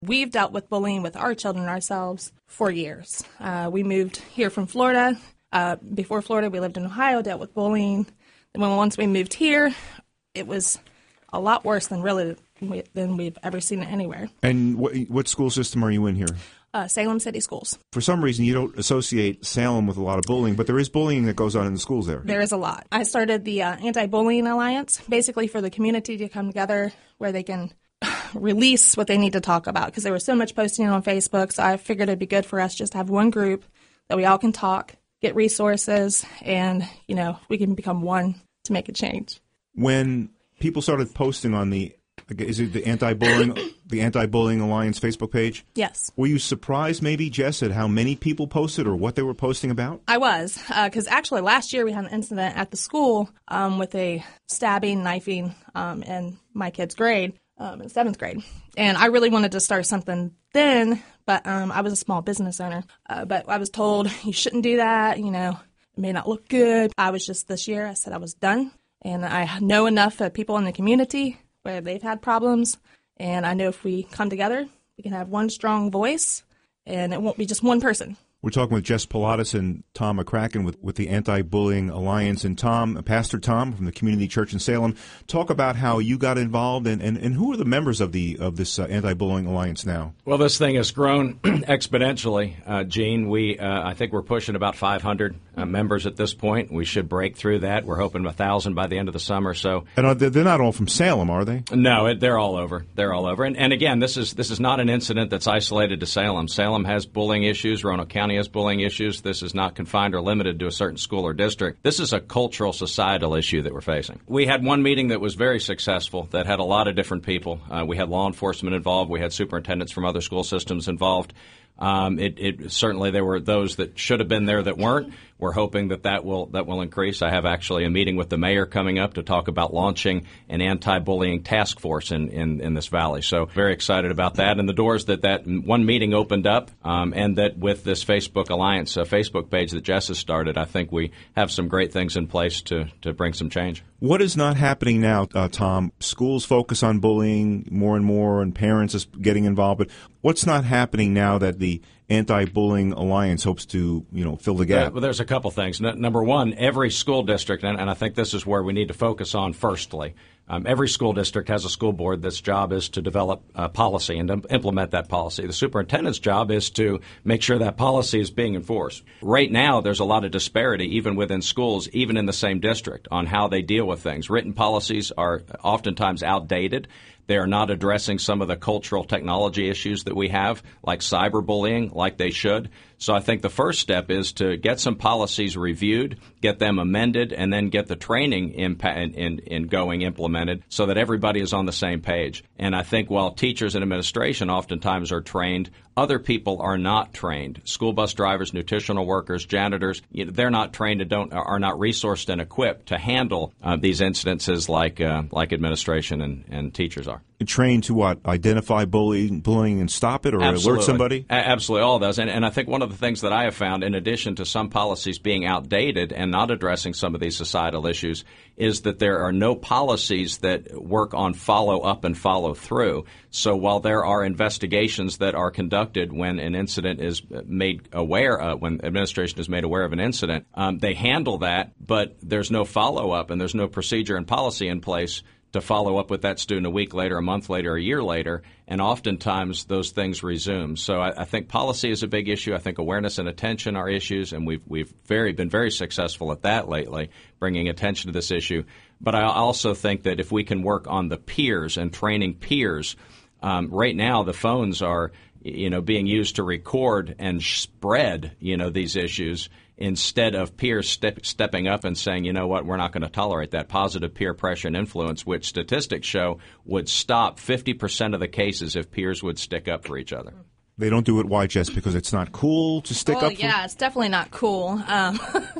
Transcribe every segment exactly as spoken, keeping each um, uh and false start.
We've dealt with bullying with our children ourselves for years. Uh, we moved here from Florida. Uh, before Florida, we lived in Ohio, dealt with bullying. And when once we moved here, it was a lot worse than really than we've ever seen it anywhere. And what, what school system are you in here? Uh, Salem City Schools. For some reason, you don't associate Salem with a lot of bullying, but there is bullying that goes on in the schools there. There is a lot. I started the uh, Anti-Bullying Alliance, basically for the community to come together where they can release what they need to talk about, because there was so much posting on Facebook, so I figured it'd be good for us just to have one group that we all can talk, get resources, and, you know, we can become one to make a change. When people started posting on the, is it the anti-bullying, the Anti-Bullying Alliance Facebook page? Yes. Were you surprised maybe, Jess, at how many people posted or what they were posting about? I was, because uh, actually last year we had an incident at the school um, with a stabbing, knifing um, in my kid's grade. Um, in seventh grade. And I really wanted to start something then, but um, I was a small business owner. Uh, but I was told, you shouldn't do that, you know, it may not look good. I was just this year, I said I was done. And I know enough of people in the community where they've had problems. And I know if we come together, we can have one strong voice, and it won't be just one person. We're talking with Jess Pilatus and Tom McCracken with, with the Anti-Bullying Alliance. And Tom, Pastor Tom from the Community Church in Salem, talk about how you got involved and, and, and who are the members of the of this uh, Anti-Bullying Alliance now? Well, this thing has grown exponentially, uh, Gene. We uh, I think we're pushing about five hundred uh, members at this point. We should break through that. We're hoping one thousand by the end of the summer. So, and are they, they're not all from Salem, are they? No, it, they're all over. They're all over. And, and again, this is this is not an incident that's isolated to Salem. Salem has bullying issues. Roanoke County has bullying issues. This is not confined or limited to a certain school or district. This is a cultural, societal issue that we're facing. We had one meeting that was very successful that had a lot of different people. Uh, we had law enforcement involved. We had superintendents from other school systems involved. Um, it, it certainly there were those that should have been there that weren't. We're hoping that that will that will increase. I have actually a meeting with the mayor coming up to talk about launching an anti-bullying task force in, in, in this valley. So very excited about that. And the doors that that one meeting opened up, um, and that with this Facebook Alliance, a Facebook page that Jess has started, I think we have some great things in place to, to bring some change. What is not happening now, uh, Tom? Schools focus on bullying more and more, and parents is getting involved. But what's not happening now that the Anti-Bullying Alliance hopes to, you know, fill the gap? Yeah, well, there's a couple things. N- number one, every school district, and, and I think this is where we need to focus on firstly, um, every school district has a school board that's job is to develop uh, policy and to implement that policy. The superintendent's job is to make sure that policy is being enforced. Right now, there's a lot of disparity, even within schools, even in the same district, on how they deal with things. Written policies are oftentimes outdated. They are not addressing some of the cultural technology issues that we have, like cyberbullying, like they should. So I think the first step is to get some policies reviewed, get them amended, and then get the training in, in, in going implemented so that everybody is on the same page. And I think while teachers and administration oftentimes are trained, other people are not trained. School bus drivers, nutritional workers, janitors, you know, they're not trained and don't are not resourced and equipped to handle uh, these incidences like uh, like administration and, and teachers are. Trained to what? Identify bullying, bullying and stop it, or Absolutely. alert somebody? A- absolutely, all of those. And, and I think one of the things that I have found, in addition to some policies being outdated and not addressing some of these societal issues, is that there are no policies that work on follow up and follow through. So while there are investigations that are conducted when an incident is made aware, uh, when administration is made aware of an incident, um, they handle that, but there's no follow up and there's no procedure and policy in place to follow up with that student a week later, a month later, a year later, and oftentimes those things resume. So I, I think policy is a big issue. I think awareness and attention are issues, and we've we've very been very successful at that lately, bringing attention to this issue. But I also think that if we can work on the peers and training peers, um, right now the phones are, you know, being used to record and spread, you know, these issues, instead of peers step, stepping up and saying, you know what, we're not going to tolerate that. Positive peer pressure and influence, which statistics show would stop fifty percent of the cases if peers would stick up for each other. They don't do it. Why, Jess? Because it's not cool to stick well, up for? Yeah, it's definitely not cool. Um,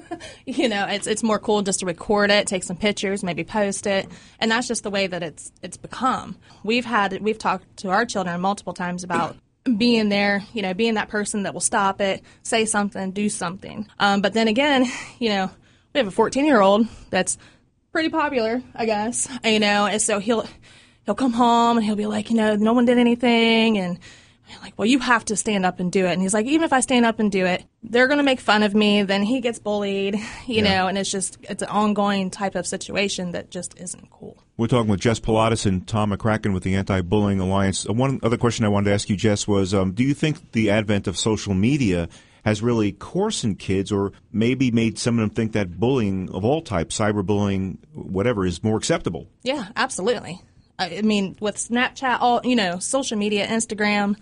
you know, it's it's more cool just to record it, take some pictures, maybe post it, and that's just the way that it's it's become. We've had we've talked to our children multiple times about being there, you know, being that person that will stop it, say something, do something. Um, but then again, you know, we have a fourteen-year-old that's pretty popular, I guess, you know, and so he'll he'll come home and he'll be like, you know, no one did anything, and like, well, you have to stand up and do it. And he's like, even if I stand up and do it, they're going to make fun of me. Then he gets bullied, you yeah. know, and it's just, it's an ongoing type of situation that just isn't cool. We're talking with Jess Pilatus and Tom McCracken with the Anti-Bullying Alliance. One other question I wanted to ask you, Jess, was um, do you think the advent of social media has really coarsened kids or maybe made some of them think that bullying of all types, cyberbullying, whatever, is more acceptable? Yeah, absolutely. I mean, with Snapchat, all, you know, social media, Instagram,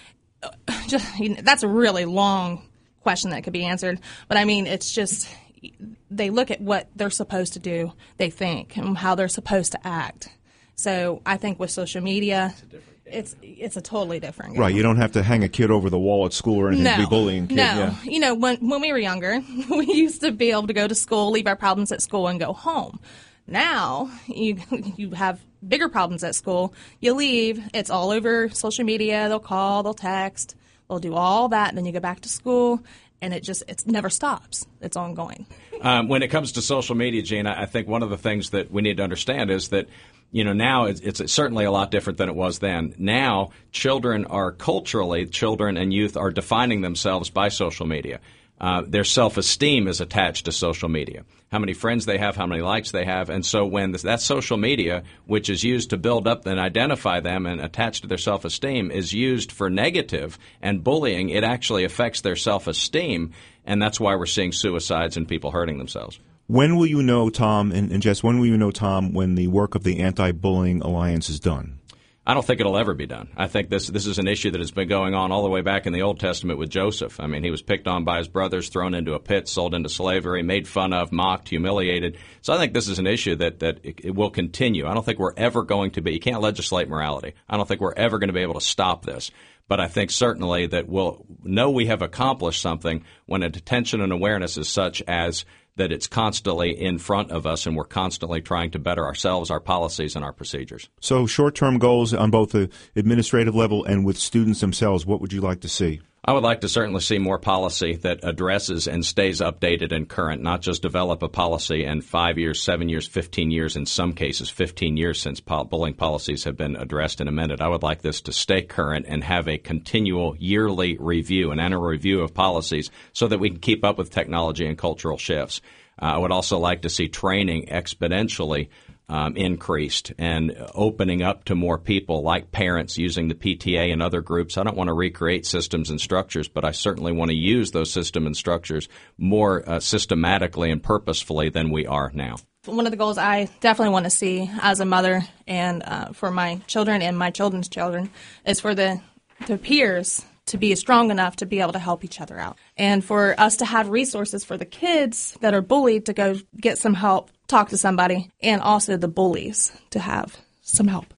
just, you know, that's a really long question that could be answered. But I mean, it's just, they look at what they're supposed to do, they think, and how they're supposed to act. So I think with social media, it's it's a totally different game. Right, you don't have to hang a kid over the wall at school or anything no, to be bullying kids. No, yeah. You know, when when we were younger, we used to be able to go to school, leave our problems at school, and go home. Now, you you have bigger problems at school. You leave, it's all over social media. They'll call, they'll text, they'll do all that, and then you go back to school, and it just it never stops. It's ongoing. Um, when it comes to social media, Gina, I think one of the things that we need to understand is that, you know, now it's, it's certainly a lot different than it was then. Now, children are culturally, children and youth are defining themselves by social media. Uh, their self-esteem is attached to social media. How many friends they have, how many likes they have. And so when this, that social media, which is used to build up and identify them and attach to their self-esteem, is used for negative and bullying, it actually affects their self-esteem. And that's why we're seeing suicides and people hurting themselves. When will you know, Tom, and, and Jess, when will you know, Tom, when the work of the Anti-Bullying Alliance is done? I don't think it'll ever be done. I think this this is an issue that has been going on all the way back in the Old Testament with Joseph. I mean, he was picked on by his brothers, thrown into a pit, sold into slavery, made fun of, mocked, humiliated. So I think this is an issue that, that it, it will continue. I don't think we're ever going to be – you can't legislate morality. I don't think we're ever going to be able to stop this. But I think certainly that we'll know we have accomplished something when attention and awareness is such as that it's constantly in front of us and we're constantly trying to better ourselves, our policies, and our procedures. So short-term goals on both the administrative level and with students themselves, what would you like to see? I would like to certainly see more policy that addresses and stays updated and current, not just develop a policy and five years, seven years, fifteen years, in some cases fifteen years since bullying policies have been addressed and amended. I would like this to stay current and have a continual yearly review, an annual review of policies so that we can keep up with technology and cultural shifts. Uh, I would also like to see training exponentially Um, increased and opening up to more people like parents using the P T A and other groups. I don't want to recreate systems and structures, but I certainly want to use those systems and structures more uh, systematically and purposefully than we are now. One of the goals I definitely want to see as a mother and uh, for my children and my children's children is for the, the peers to be strong enough to be able to help each other out. And for us to have resources for the kids that are bullied to go get some help, talk to somebody, and also the bullies to have some help.